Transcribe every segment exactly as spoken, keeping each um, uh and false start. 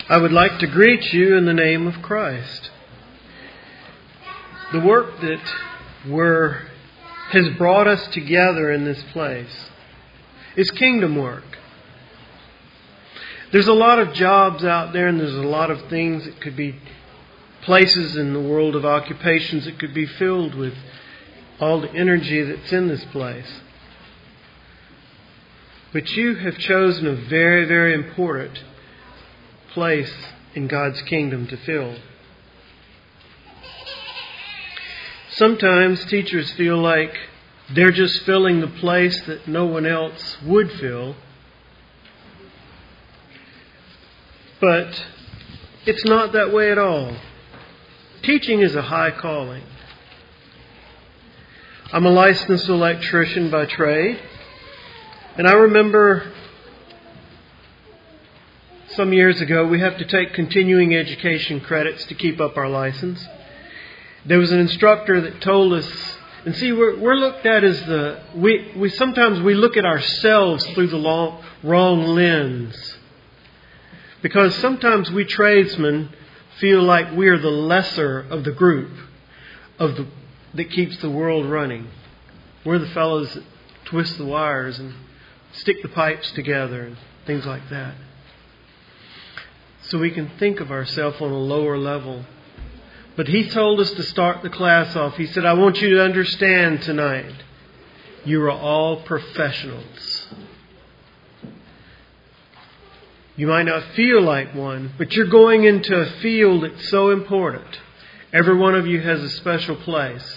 I would like to greet you in the name of Christ. The work that we're, has brought us together in this place is kingdom work. There's a lot of jobs out there, and there's a lot of things that could be places in the world of occupations that could be filled with all the energy that's in this place. But you have chosen a very, very important place in God's kingdom to fill. Sometimes teachers feel like they're just filling the place that no one else would fill. But it's not that way at all. Teaching is a high calling. I'm a licensed electrician by trade. And I remember some years ago we have to take continuing education credits to keep up our license. There was an instructor that told us, and see, we're, we're looked at as the, we, we sometimes we look at ourselves through the long, wrong lens. Because sometimes we tradesmen feel like we are the lesser of the group of the that keeps the world running. We're the fellows that twist the wires and stick the pipes together and things like that. So we can think of ourselves on a lower level. But he told us to start the class off. He said, I want you to understand tonight, you are all professionals. You might not feel like one, but you're going into a field that's so important. Every one of you has a special place.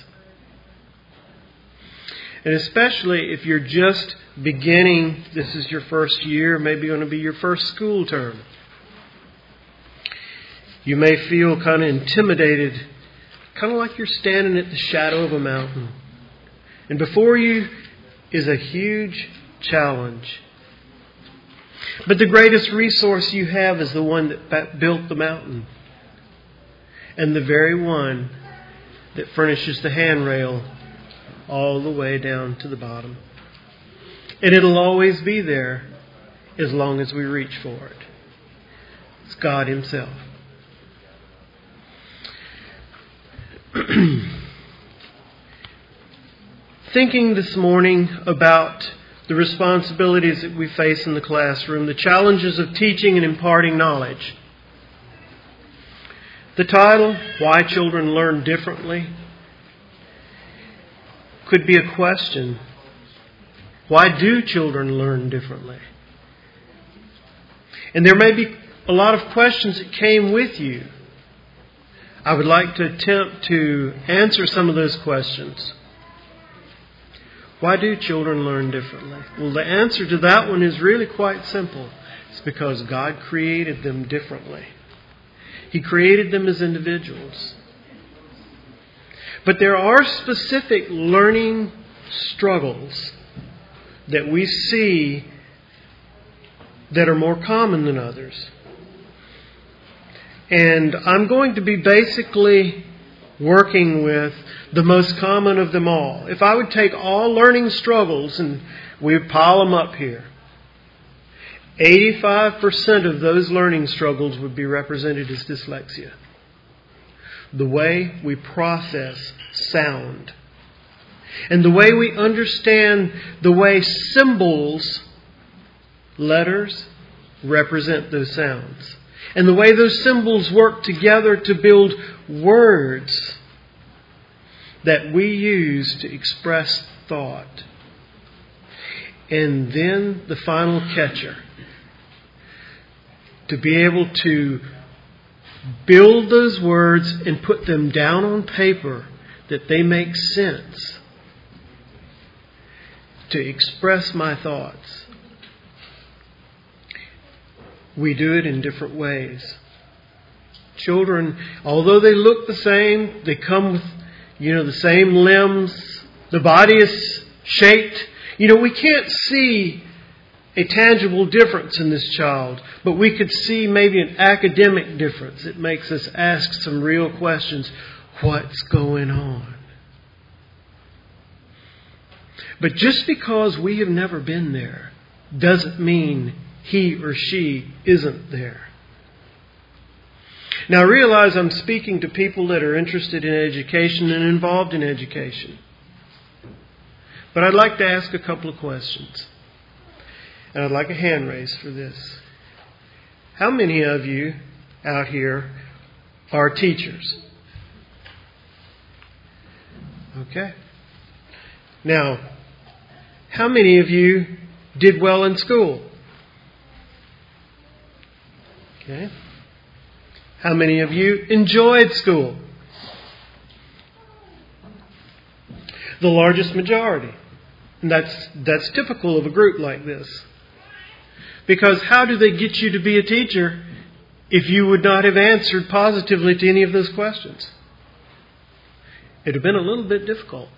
And especially if you're just beginning, this is your first year, maybe going to be your first school term. You may feel kind of intimidated, kind of like you're standing at the shadow of a mountain. And before you is a huge challenge. But the greatest resource you have is the one that built the mountain. And the very one that furnishes the handrail all the way down to the bottom. And it'll always be there as long as we reach for it. It's God Himself. Thinking this morning about the responsibilities that we face in the classroom, the challenges of teaching and imparting knowledge. The title, Why Children Learn Differently, could be a question. Why do children learn differently? And there may be a lot of questions that came with you. I would like to attempt to answer some of those questions. Why do children learn differently? Well, the answer to that one is really quite simple. It's because God created them differently. He created them as individuals. But there are specific learning struggles that we see that are more common than others. And I'm going to be basically working with the most common of them all. If I would take all learning struggles and we would pile them up here, eighty-five percent of those learning struggles would be represented as dyslexia. The way we process sound. And the way we understand the way symbols, letters, represent those sounds. And the way those symbols work together to build words that we use to express thought. And then the final catcher. To be able to build those words and put them down on paper that they make sense. To express my thoughts. We do it in different ways. Children, although they look the same, they come with, you know, the same limbs. The body is shaped. You know, we can't see a tangible difference in this child, but we could see maybe an academic difference. It makes us ask some real questions. What's going on? But just because we have never been there doesn't mean he or she isn't there. Now realize I'm speaking to people that are interested in education and involved in education. But I'd like to ask a couple of questions. And I'd like a hand raise for this. How many of you out here are teachers? Okay. Now, how many of you did well in school? Okay. How many of you enjoyed school? The largest majority. And that's that's typical of a group like this. Because how do they get you to be a teacher if you would not have answered positively to any of those questions? It would have been a little bit difficult.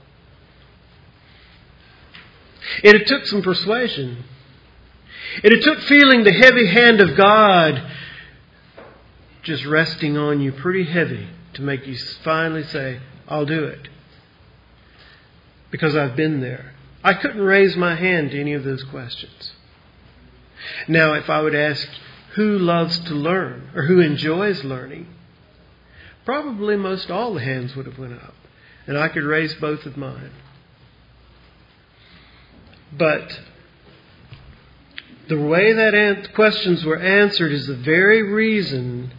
It had took some persuasion. It had took feeling the heavy hand of God just resting on you pretty heavy to make you finally say, I'll do it. Because I've been there. I couldn't raise my hand to any of those questions. Now, if I would ask who loves to learn or who enjoys learning, probably most all the hands would have went up. And I could raise both of mine. But the way that an- questions were answered is the very reason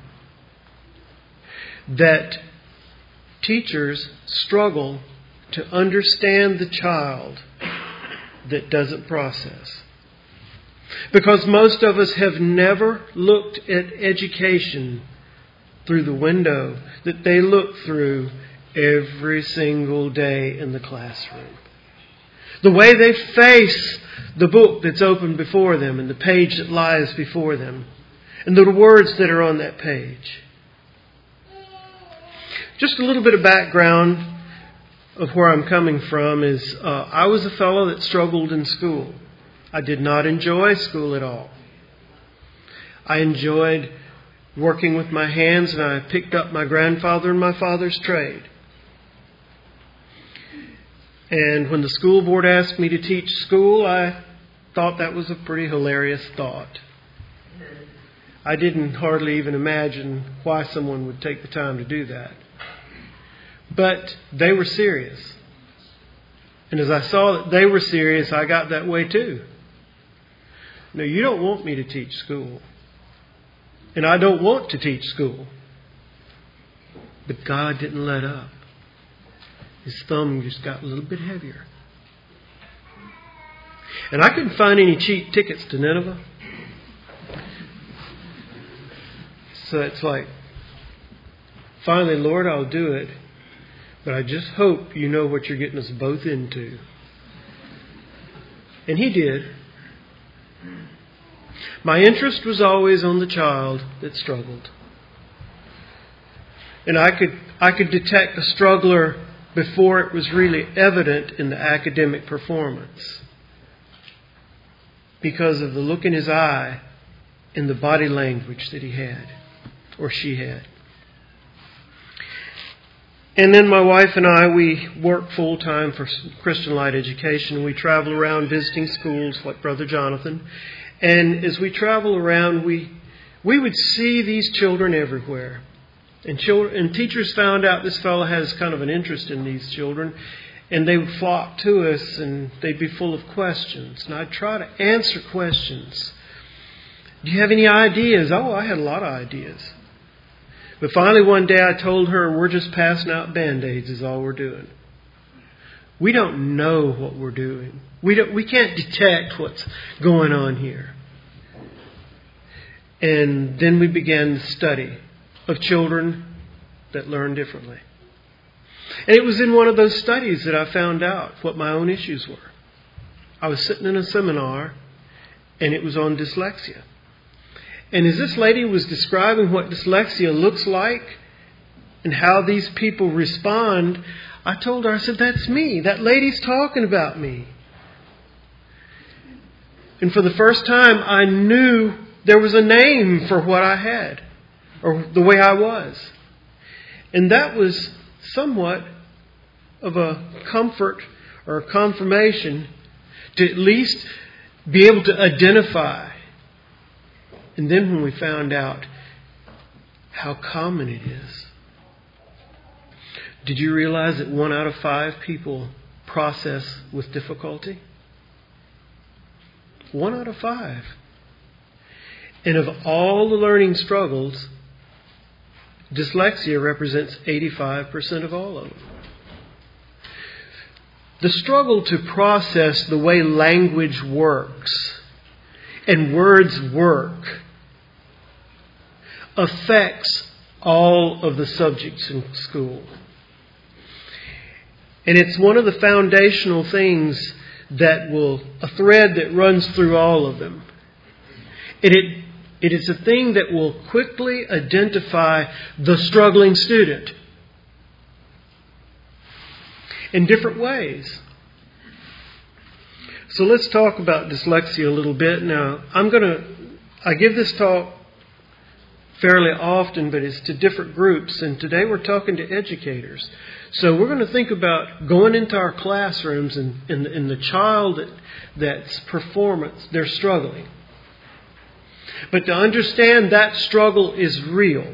that teachers struggle to understand the child that doesn't process. Because most of us have never looked at education through the window that they look through every single day in the classroom. The way they face the book that's open before them and the page that lies before them and the words that are on that page. Just a little bit of background of where I'm coming from is uh, I was a fellow that struggled in school. I did not enjoy school at all. I enjoyed working with my hands, and I picked up my grandfather and my father's trade. And when the school board asked me to teach school, I thought that was a pretty hilarious thought. I didn't hardly even imagine why someone would take the time to do that. But they were serious. And as I saw that they were serious, I got that way too. No, you don't want me to teach school. And I don't want to teach school. But God didn't let up. His thumb just got a little bit heavier. And I couldn't find any cheap tickets to Nineveh. So it's like, finally, Lord, I'll do it. But I just hope you know what you're getting us both into. And He did. My interest was always on the child that struggled. And I could I could detect a struggler before it was really evident in the academic performance. Because of the look in his eye and the body language that he had, or she had. And then my wife and I, we work full-time for Christian Light Education. We travel around visiting schools like Brother Jonathan. And as we travel around, we we would see these children everywhere. And children, and teachers found out this fellow has kind of an interest in these children. And they would flock to us and they'd be full of questions. And I'd try to answer questions. Do you have any ideas? Oh, I had a lot of ideas. But finally one day I told her, we're just passing out Band-Aids is all we're doing. We don't know what we're doing. We don't. We can't detect what's going on here. And then we began the study of children that learn differently. And it was in one of those studies that I found out what my own issues were. I was sitting in a seminar and it was on dyslexia. And as this lady was describing what dyslexia looks like and how these people respond, I told her, I said, that's me. That lady's talking about me. And for the first time, I knew there was a name for what I had, or the way I was. And that was somewhat of a comfort or a confirmation to at least be able to identify. And then when we found out how common it is. Did you realize that one out of five people process with difficulty? One out of five. And of all the learning struggles, dyslexia represents eighty-five percent of all of them. The struggle to process the way language works and words work affects all of the subjects in school. And it's one of the foundational things that will, a thread that runs through all of them. And it, it is a thing that will quickly identify the struggling student in different ways. So let's talk about dyslexia a little bit. Now, I'm going to, I give this talk fairly often, but it's to different groups. And today we're talking to educators. So we're going to think about going into our classrooms and, and, and the child that, that's performance, they're struggling. But to understand that struggle is real,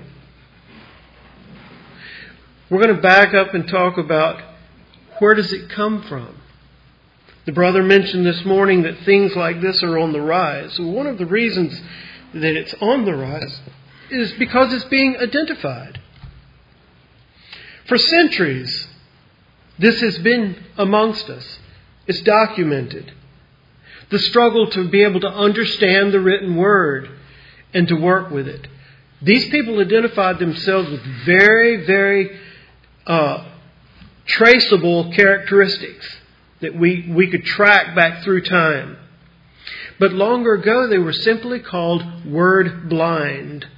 we're going to back up and talk about where does it come from. The brother mentioned this morning that things like this are on the rise. So one of the reasons that it's on the rise is because it's being identified. For centuries, this has been amongst us. It's documented. The struggle to be able to understand the written word and to work with it. These people identified themselves with very, very uh, traceable characteristics that we, we could track back through time. But longer ago, they were simply called word blind.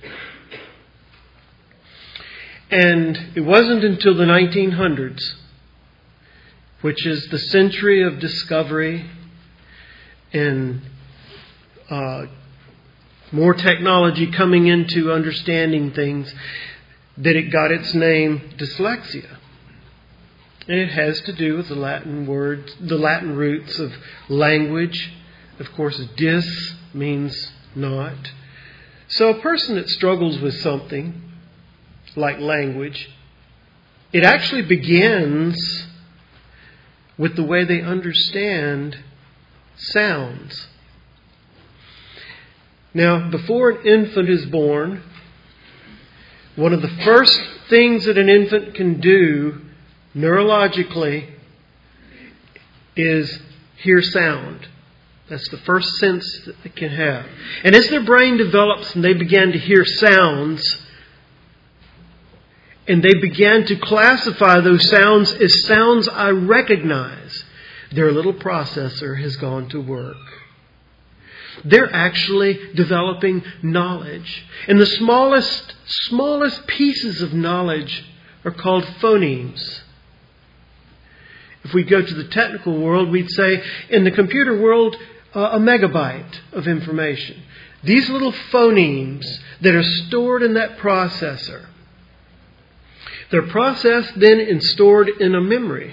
And it wasn't until the nineteen hundreds, which is the century of discovery and uh, more technology coming into understanding things, that it got its name dyslexia. And it has to do with the Latin words, the Latin roots of language. Of course, dys means not. So a person that struggles with something like language, it actually begins with the way they understand sounds. Now, before an infant is born, one of the first things that an infant can do neurologically is hear sound. That's the first sense that they can have. And as their brain develops and they begin to hear sounds, and they began to classify those sounds as sounds I recognize, their little processor has gone to work. They're actually developing knowledge. And the smallest, smallest pieces of knowledge are called phonemes. If we go to the technical world, we'd say in the computer world, uh, a megabyte of information. These little phonemes that are stored in that processor, they're processed then and stored in a memory.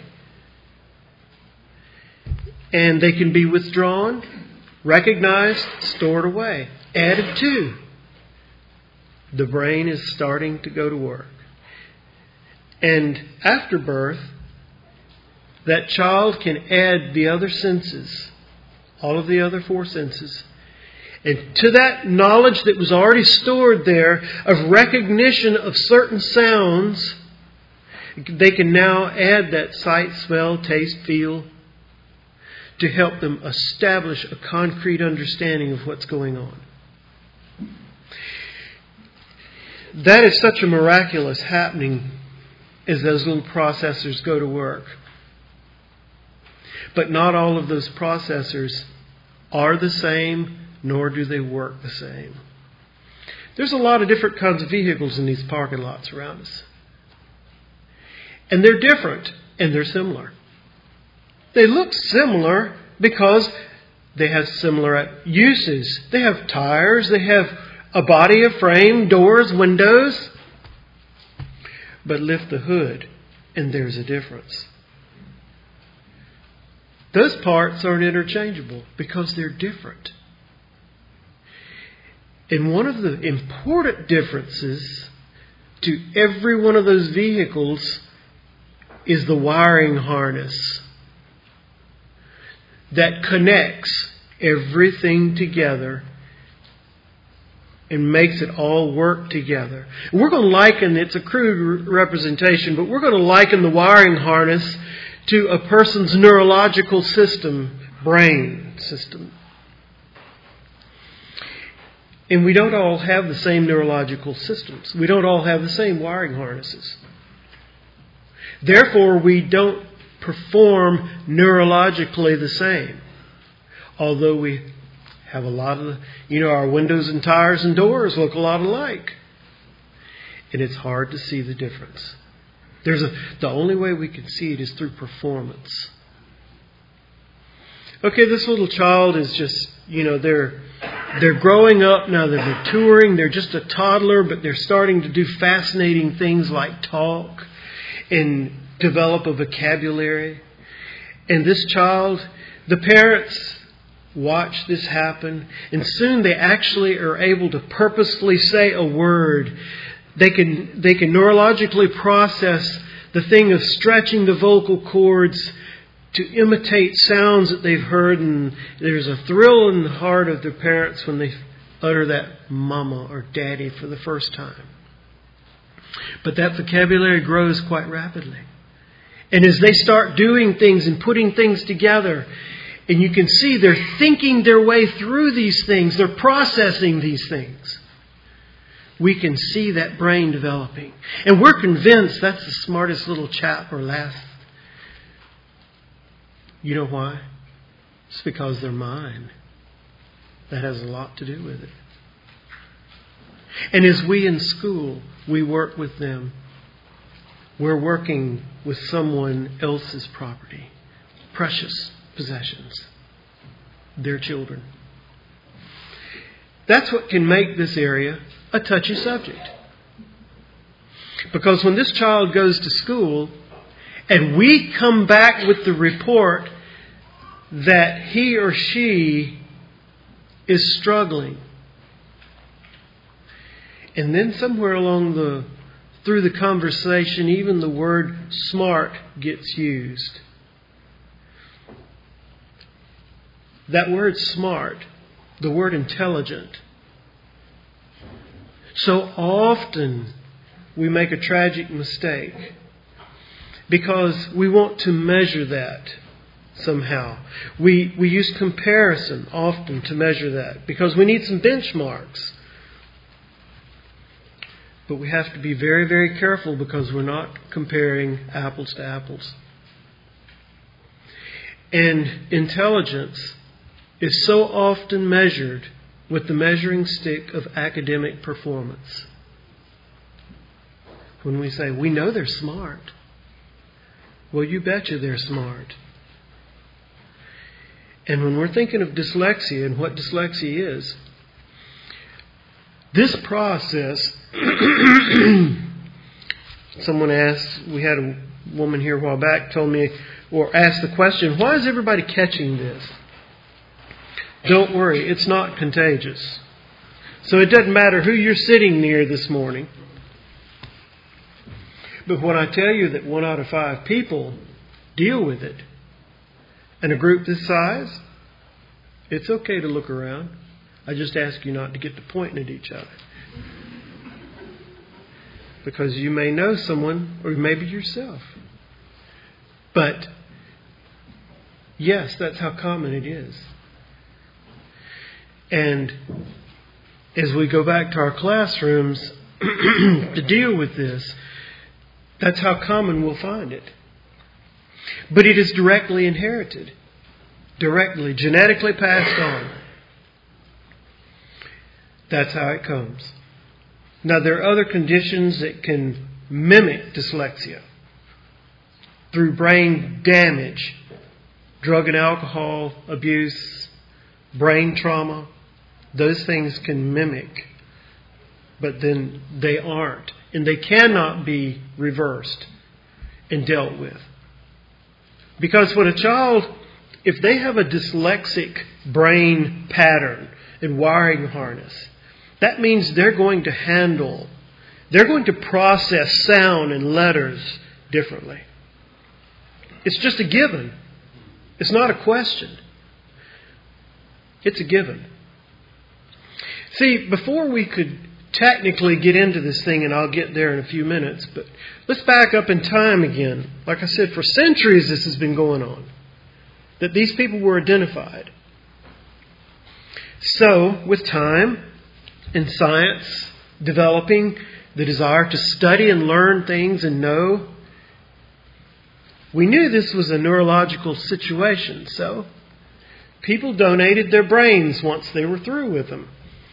And they can be withdrawn, recognized, stored away, added to. The brain is starting to go to work. And after birth, that child can add the other senses, all of the other four senses. And to that knowledge that was already stored there of recognition of certain sounds, they can now add that sight, smell, taste, feel to help them establish a concrete understanding of what's going on. That is such a miraculous happening as those little processors go to work. But not all of those processors are the same, nor do they work the same. There's a lot of different kinds of vehicles in these parking lots around us. And they're different, and they're similar. They look similar because they have similar uses. They have tires, they have a body, a frame, doors, windows. But lift the hood, and there's a difference. Those parts aren't interchangeable because they're different. And one of the important differences to every one of those vehicles is the wiring harness that connects everything together and makes it all work together. We're going to liken, it's a crude representation, but we're going to liken the wiring harness to a person's neurological system, brain system. And we don't all have the same neurological systems. We don't all have the same wiring harnesses. Therefore, we don't perform neurologically the same. Although we have a lot of, the, you know, our windows and tires and doors look a lot alike. And it's hard to see the difference. There's a, the only way we can see it is through performance. Okay, this little child is just, you know, they're they're growing up now, they're maturing, they're just a toddler, but they're starting to do fascinating things like talk and develop a vocabulary. And this child, the parents watch this happen, and soon they actually are able to purposefully say a word. They can they can neurologically process the thing of stretching the vocal cords to imitate sounds that they've heard, and there's a thrill in the heart of their parents when they utter that mama or daddy for the first time. But that vocabulary grows quite rapidly. And as they start doing things and putting things together, and you can see they're thinking their way through these things, they're processing these things, we can see that brain developing. And we're convinced that's the smartest little chap or lass. You know why? It's because they're mine. That has a lot to do with it. And as we in school, we work with them, we're working with someone else's property, precious possessions, their children. That's what can make this area a touchy subject. Because when this child goes to school and we come back with the report that he or she is struggling, and then somewhere along the through the conversation, even the word smart gets used. That word smart, the word intelligent. So often we make a tragic mistake because we want to measure that somehow. We we use comparison often to measure that because we need some benchmarks. But we have to be very, very careful because we're not comparing apples to apples. And intelligence is so often measured with the measuring stick of academic performance. When we say, we know they're smart. Well, you betcha they're smart. And when we're thinking of dyslexia and what dyslexia is, this process, someone asked, we had a woman here a while back told me, or asked the question, why is everybody catching this? Don't worry, it's not contagious. So it doesn't matter who you're sitting near this morning. But when I tell you that one out of five people deal with it, in a group this size, it's okay to look around. I just ask you not to get to pointing at each other. Because you may know someone, or maybe yourself. But, yes, that's how common it is. And as we go back to our classrooms to deal with this, that's how common we'll find it. But it is directly inherited. Directly, genetically passed on. That's how it comes. Now, there are other conditions that can mimic dyslexia through brain damage, drug and alcohol abuse, brain trauma. Those things can mimic, but then they aren't. And they cannot be reversed and dealt with. Because when a child, if they have a dyslexic brain pattern and wiring harness, that means they're going to handle, They're going to process sound and letters differently. It's just a given. It's not a question. It's a given. See, before we could technically get into this thing, and I'll get there in a few minutes, but let's back up in time again. Like I said, for centuries this has been going on, that these people were identified. So, with time and science developing the desire to study and learn things and know, we knew this was a neurological situation. So, people donated their brains once they were through with them.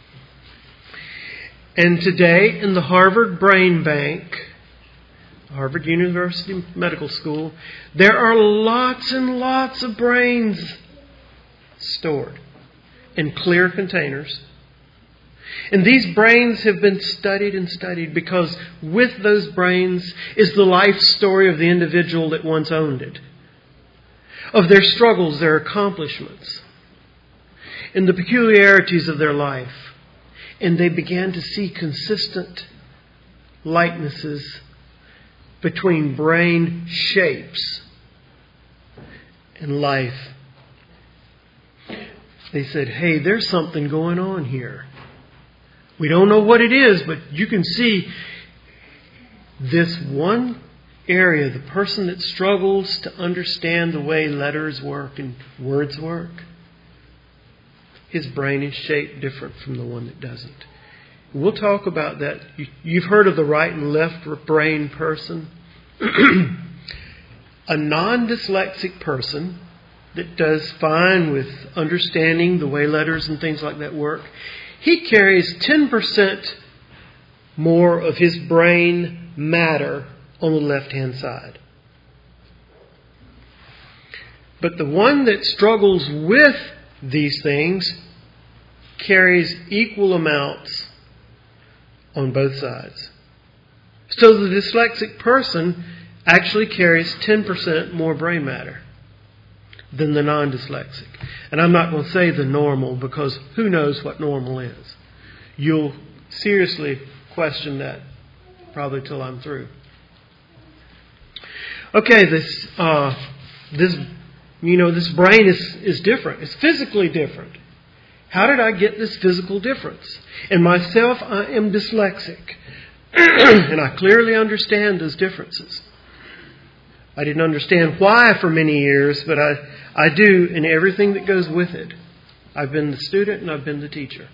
And today, in the Harvard Brain Bank, Harvard University Medical School, there are lots and lots of brains stored in clear containers. And these brains have been studied and studied because with those brains is the life story of the individual that once owned it, of their struggles, their accomplishments, and the peculiarities of their life. And they began to see consistent likenesses between brain shapes and life. They said, hey, there's something going on here. We don't know what it is, but you can see this one area, the person that struggles to understand the way letters work and words work, his brain is shaped different from the one that doesn't. We'll talk about that. You've heard of the right and left brain person. A non-dyslexic person that does fine with understanding the way letters and things like that work, he carries ten percent more of his brain matter on the left-hand side. But the one that struggles with these things carries equal amounts on both sides. So the dyslexic person actually carries ten percent more brain matter than the non-dyslexic. And I'm not going to say the normal, because who knows what normal is. You'll seriously question that probably till I'm through. Okay, this uh, this you know this brain is is different. It's physically different. How did I get this physical difference? In myself, I am dyslexic, and I clearly understand those differences. I didn't understand why for many years, but I, I do in everything that goes with it. I've been the student and I've been the teacher.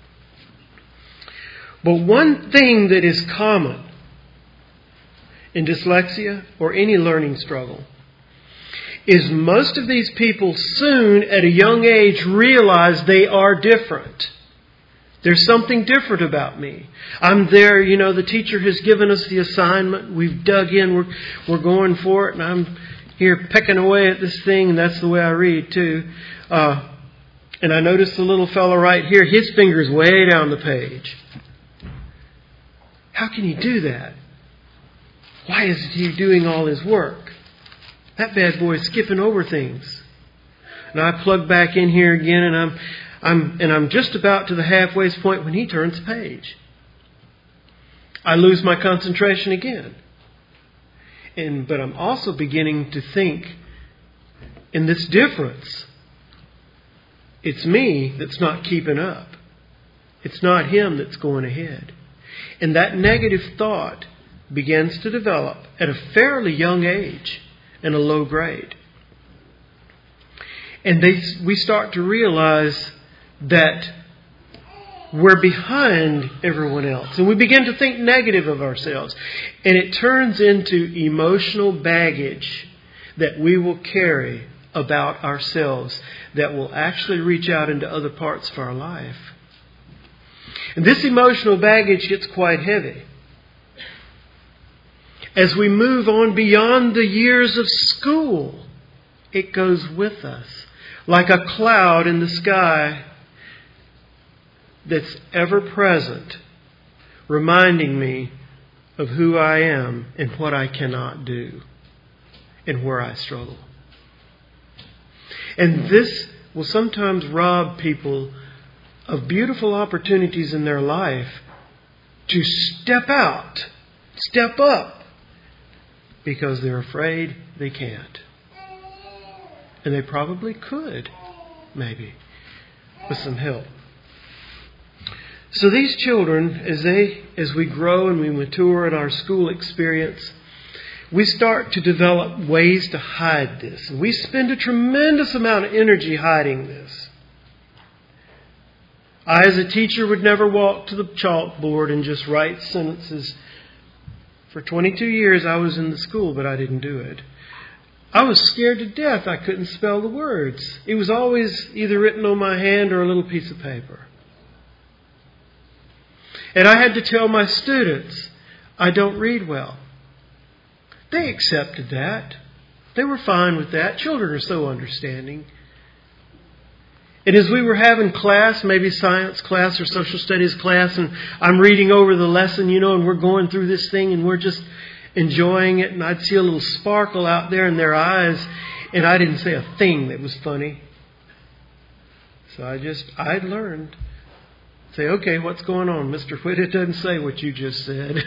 But one thing that is common in dyslexia or any learning struggle is most of these people soon at a young age realize they are different. There's something different about me. I'm there, you know, the teacher has given us the assignment. We've dug in. We're, we're going for it. And I'm here pecking away at this thing. And that's the way I read, too. Uh, and I noticed the little fellow right here. His finger's way down the page. How can he do that? Why is he doing all his work? That bad boy is skipping over things. And I plug back in here again, and I'm... I'm, and I'm just about to the halfway point when he turns the page. I lose my concentration again. And, but I'm also beginning to think in this difference. It's me that's not keeping up. It's not him that's going ahead. And that negative thought begins to develop at a fairly young age and a low grade. And they, we start to realize that we're behind everyone else. And we begin to think negative of ourselves. And it turns into emotional baggage that we will carry about ourselves that will actually reach out into other parts of our life. And this emotional baggage gets quite heavy. As we move on beyond the years of school, it goes with us like a cloud in the sky that's ever present, reminding me of who I am and what I cannot do and where I struggle. And this will sometimes rob people of beautiful opportunities in their life to step out, step up, because they're afraid they can't. And they probably could, maybe, with some help. So these children, as they, as we grow and we mature in our school experience, we start to develop ways to hide this. And we spend a tremendous amount of energy hiding this. I, as a teacher, would never walk to the chalkboard and just write sentences. For twenty-two years I was in the school, but I didn't do it. I was scared to death I couldn't spell the words. It was always either written on my hand or a little piece of paper. And I had to tell my students, I don't read well. They accepted that. They were fine with that. Children are so understanding. And as we were having class, maybe science class or social studies class, and I'm reading over the lesson, you know, and we're going through this thing and we're just enjoying it, and I'd see a little sparkle out there in their eyes, and I didn't say a thing that was funny. So I just, I'd learned. Say, okay, what's going on, Mister Whitt? It doesn't say what you just said.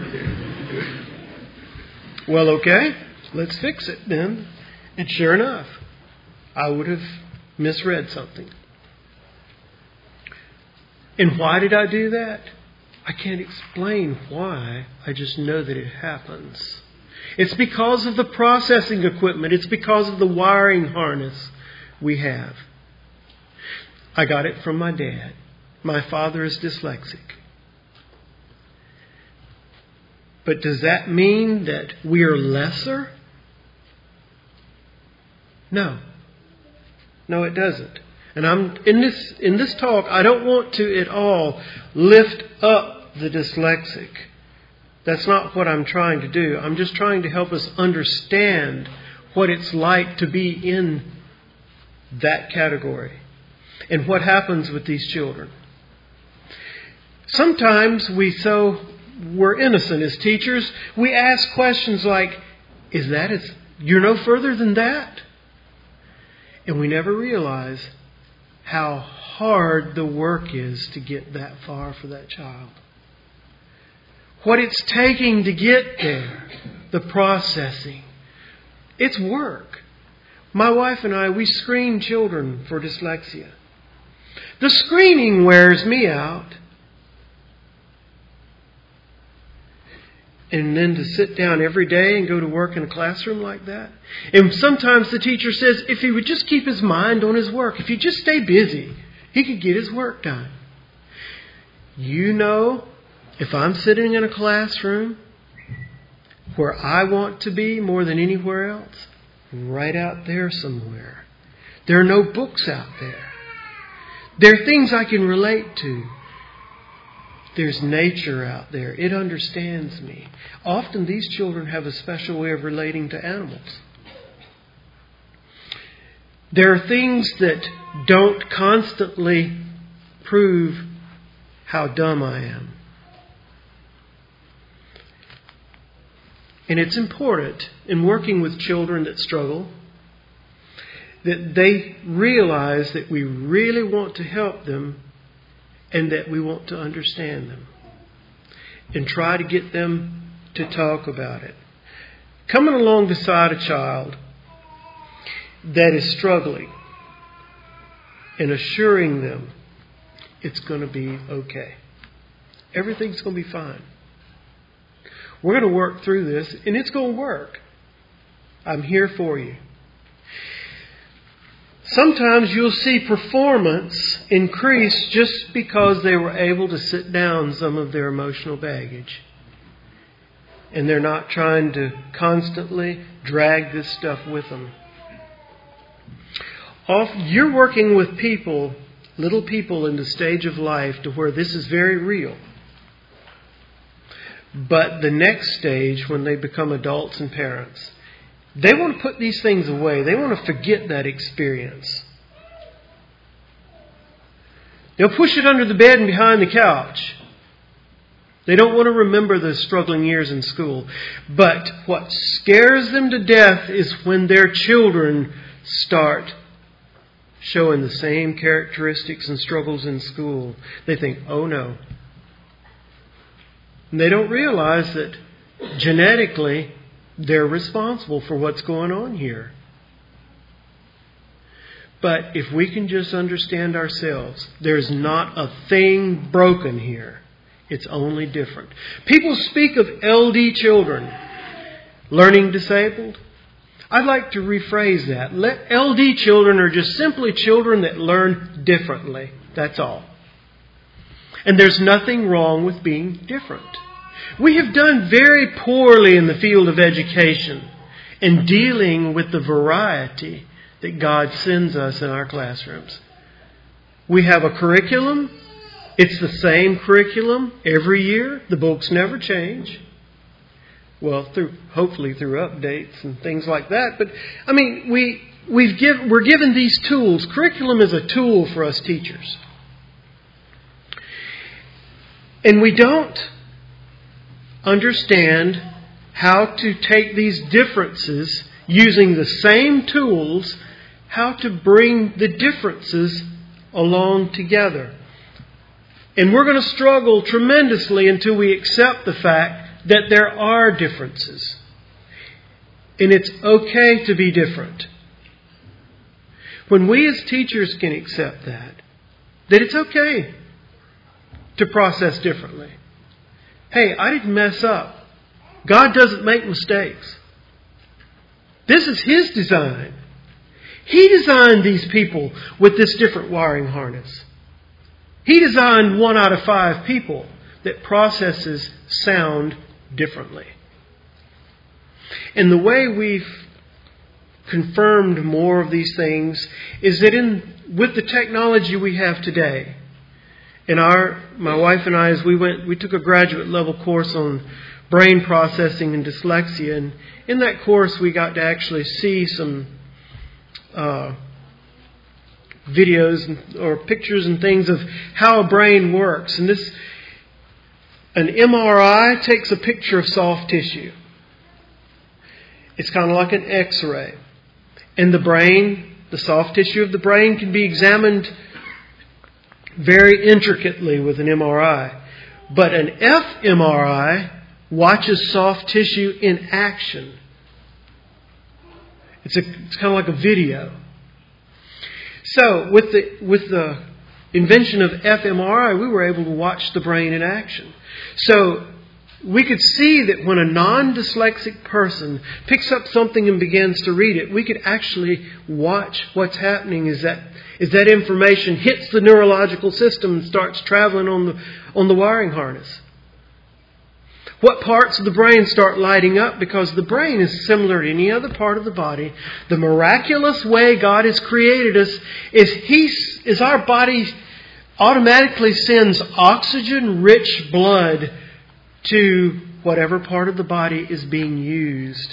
Well, okay, let's fix it then. And sure enough, I would have misread something. And why did I do that? I can't explain why. I just know that it happens. It's because of the processing equipment. It's because of the wiring harness we have. I got it from my dad. My father is dyslexic. But does that mean that we are lesser? No. No, it doesn't. And I'm in this in this talk, I don't want to at all lift up the dyslexic. That's not what I'm trying to do. I'm just trying to help us understand what it's like to be in that category and what happens with these children. Sometimes we so we're innocent as teachers. We ask questions like, is that as, you're no further than that? And we never realize how hard the work is to get that far for that child. What it's taking to get there, the processing. It's work. My wife and I, we screen children for dyslexia. The screening wears me out. And then to sit down every day and go to work in a classroom like that. And sometimes the teacher says, if he would just keep his mind on his work, if he just stay busy, he could get his work done. You know, if I'm sitting in a classroom where I want to be more than anywhere else, right out there somewhere. There are no books out there. There are things I can relate to. There's nature out there. It understands me. Often these children have a special way of relating to animals. There are things that don't constantly prove how dumb I am. And it's important in working with children that struggle that they realize that we really want to help them and that we want to understand them and try to get them to talk about it. Coming along beside a child that is struggling and assuring them it's going to be okay. Everything's going to be fine. We're going to work through this, and it's going to work. I'm here for you. Sometimes you'll see performance increase just because they were able to sit down some of their emotional baggage. And they're not trying to constantly drag this stuff with them. You're working with people, little people in the stage of life to where this is very real. But the next stage, when they become adults and parents, they want to put these things away. They want to forget that experience. They'll push it under the bed and behind the couch. They don't want to remember those struggling years in school. But what scares them to death is when their children start showing the same characteristics and struggles in school. They think, oh no, And they don't realize that genetically they're responsible for what's going on here. But if we can just understand ourselves, there's not a thing broken here. It's only different. People speak of L D children, learning disabled. I'd like to rephrase that. Let, L D children are just simply children that learn differently. That's all. And there's nothing wrong with being different. We have done very poorly in the field of education in dealing with the variety that God sends us in our classrooms. We have a curriculum. It's the same curriculum every year. The books never change. Well, through hopefully through updates and things like that. But I mean, we we've give, we're given these tools. Curriculum is a tool for us teachers, and we don't understand how to take these differences using the same tools, how to bring the differences along together. And we're going to struggle tremendously until we accept the fact that there are differences. And it's okay to be different. When we as teachers can accept that, that it's okay to process differently. Hey, I didn't mess up. God doesn't make mistakes. This is His design. He designed these people with this different wiring harness. He designed one out of five people that processes sound differently. And the way we've confirmed more of these things is that in with the technology we have today, in our my wife and I, as we went, we took a graduate level course on brain processing and dyslexia, and in that course we got to actually see some uh, videos and, or pictures and things of how a brain works. And this, an M R I takes a picture of soft tissue. It's kind of like an X-ray. And the brain, the soft tissue of the brain can be examined very intricately with an M R I. But an f M R I watches soft tissue in action. It's, a, it's kind of like a video. So with the with the invention of f M R I, we were able to watch the brain in action. So we could see that when a non-dyslexic person picks up something and begins to read it, we could actually watch what's happening as that as that information hits the neurological system and starts traveling on the on the wiring harness. What parts of the brain start lighting up? Because the brain is similar to any other part of the body. The miraculous way God has created us is He is our body automatically sends oxygen-rich blood to whatever part of the body is being used.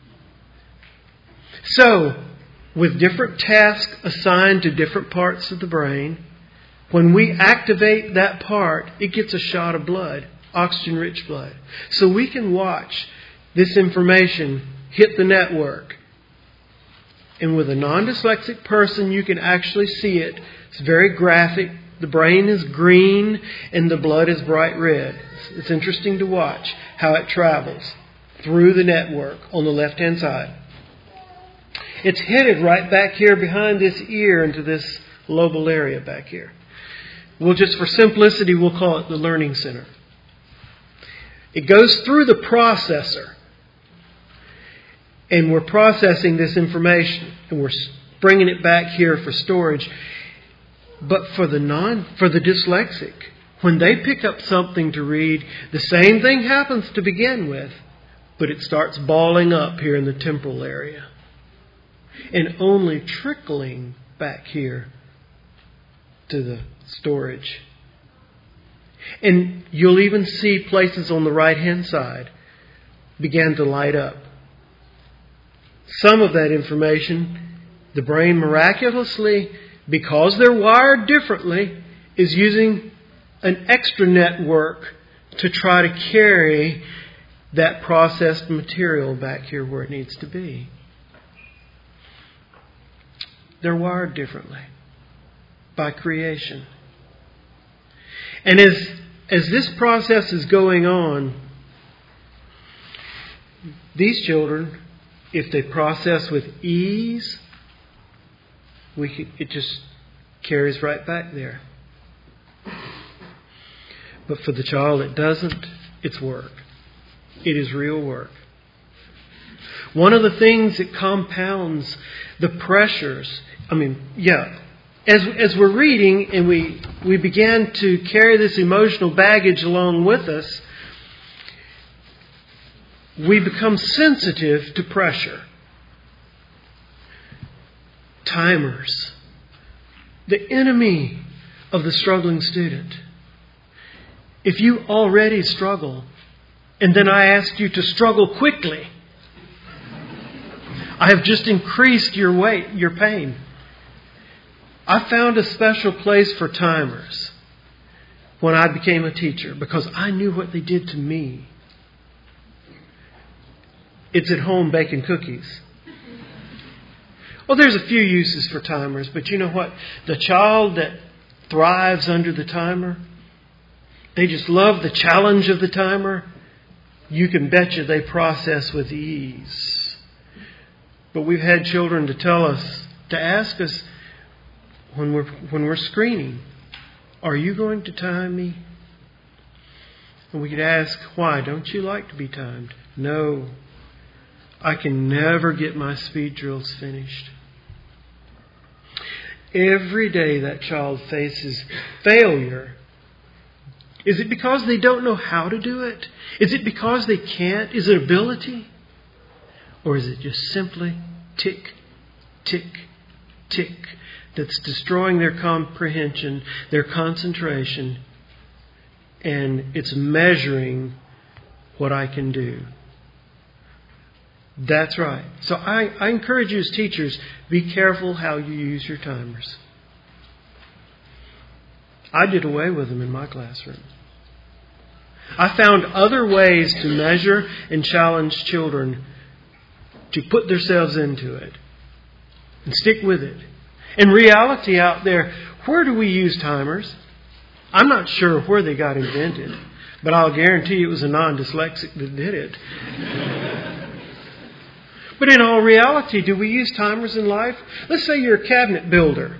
So, with different tasks assigned to different parts of the brain, when we activate that part, it gets a shot of blood. Oxygen-rich blood. So we can watch this information hit the network. And with a non-dyslexic person, you can actually see it. It's very graphic. The brain is green and the blood is bright red. It's, it's interesting to watch how it travels through the network on the left-hand side. It's headed right back here behind this ear into this lobal area back here. We'll just, for simplicity, we'll call it the learning center. It goes through the processor, and we're processing this information, and we're bringing it back here for storage. But for the non, for the dyslexic, when they pick up something to read, the same thing happens to begin with, but it starts balling up here in the temporal area, and only trickling back here to the storage. And you'll even see places on the right-hand side begin to light up. Some of that information, the brain miraculously, because they're wired differently, is using an extra network to try to carry that processed material back here where it needs to be. They're wired differently by creation. And as as this process is going on, these children, if they process with ease, we could, it just carries right back there. But for the child that doesn't, it's work. It is real work. One of the things that compounds the pressures, I mean, yeah, as as we're reading and we, we began to carry this emotional baggage along with us, we become sensitive to pressure. Timers. The enemy of the struggling student. If you already struggle, and then I ask you to struggle quickly, I have just increased your weight, your pain. I found a special place for timers when I became a teacher because I knew what they did to me. It's at home baking cookies. Well, there's a few uses for timers, but you know what? The child that thrives under the timer, they just love the challenge of the timer. You can bet you they process with ease. But we've had children to tell us, to ask us when we're when we're screening, are you going to time me? And we could ask, why? Don't you like to be timed? No. I can never get my speed drills finished. Every day that child faces failure. Is it because they don't know how to do it? Is it because they can't? Is it ability? Or is it just simply tick, tick, tick that's destroying their comprehension, their concentration, and it's measuring what I can do? That's right. So I, I encourage you as teachers, be careful how you use your timers. I did away with them in my classroom. I found other ways to measure and challenge children to put themselves into it and stick with it. In reality out there, where do we use timers? I'm not sure where they got invented, but I'll guarantee it was a non-dyslexic that did it. But in all reality, do we use timers in life? Let's say you're a cabinet builder.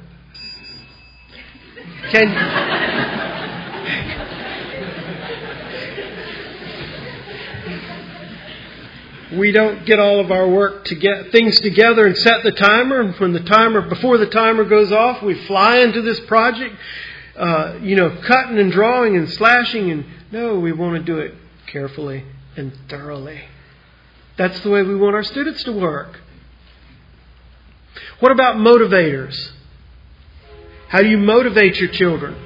Can we don't get all of our work to get things together and set the timer, and when the timer before the timer goes off, we fly into this project, uh, you know, cutting and drawing and slashing, and no, we want to do it carefully and thoroughly. That's the way we want our students to work. What about motivators? How do you motivate your children?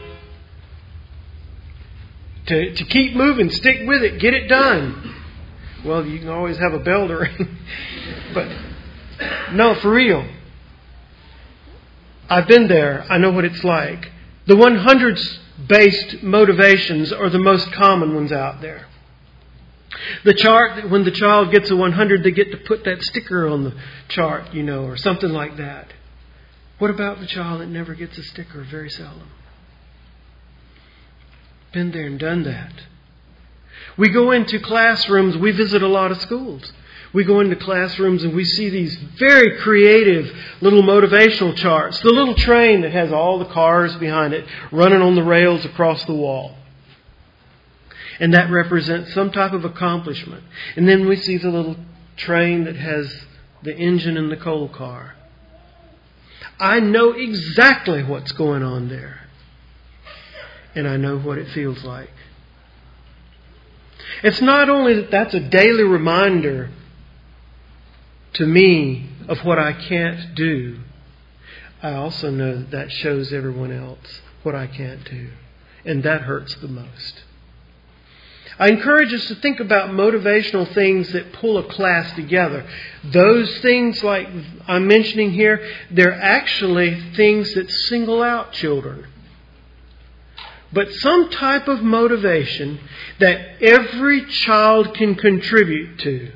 To, to keep moving, stick with it, get it done. Well, you can always have a bell to ring. But no, for real. I've been there. I know what it's like. The one hundred-based motivations are the most common ones out there. The chart, when the child gets a one hundred, they get to put that sticker on the chart, you know, or something like that. What about the child that never gets a sticker? Very seldom. Been there and done that. We go into classrooms, we visit a lot of schools. We go into classrooms and we see these very creative little motivational charts. The little train that has all the cars behind it running on the rails across the wall. And that represents some type of accomplishment. And then we see the little train that has the engine and the coal car. I know exactly what's going on there. And I know what it feels like. It's not only that that's a daily reminder to me of what I can't do. I also know that that shows everyone else what I can't do. And that hurts the most. I encourage us to think about motivational things that pull a class together. Those things like I'm mentioning here, they're actually things that single out children. But some type of motivation that every child can contribute to.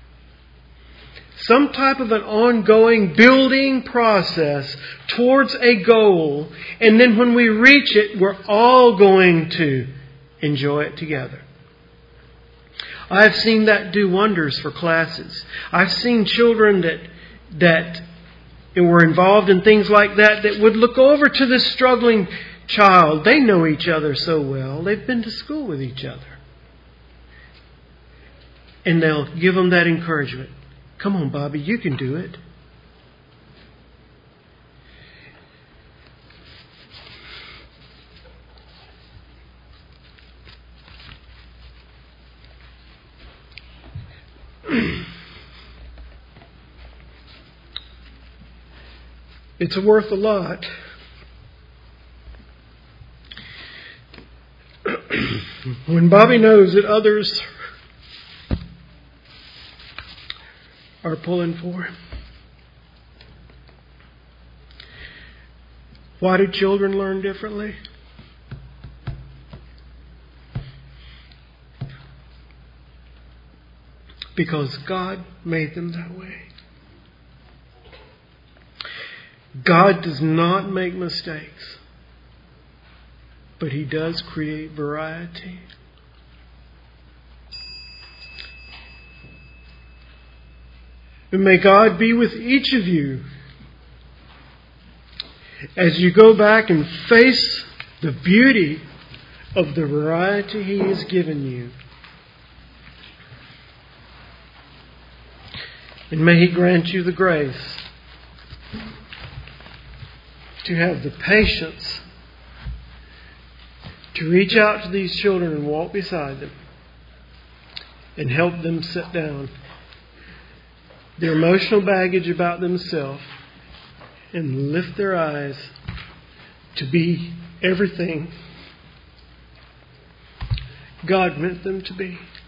Some type of an ongoing building process towards a goal. And then when we reach it, we're all going to enjoy it together. I've seen that do wonders for classes. I've seen children that that were involved in things like that that would look over to this struggling child. They know each other so well. They've been to school with each other. And they'll give them that encouragement. Come on, Bobby, you can do it. It's worth a lot. When Bobby knows that others are pulling for him. Why do children learn differently? Because God made them that way. God does not make mistakes, but He does create variety. And may God be with each of you as you go back and face the beauty of the variety He has given you. And may He grant you the grace to have the patience to reach out to these children and walk beside them and help them sit down their emotional baggage about themselves and lift their eyes to be everything God meant them to be.